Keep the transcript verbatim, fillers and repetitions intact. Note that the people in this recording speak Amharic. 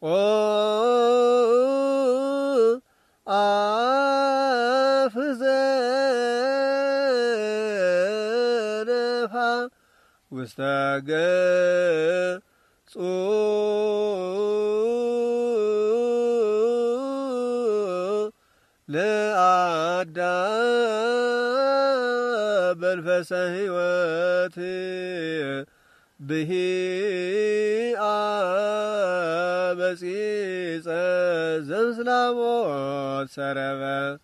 ኦ አፍ ዘነፋ ውስተ ገጹ ለአዳም መንፈሰ ሕይወት ብሂአ መጺጸ ዘምስላሞት ሰረበ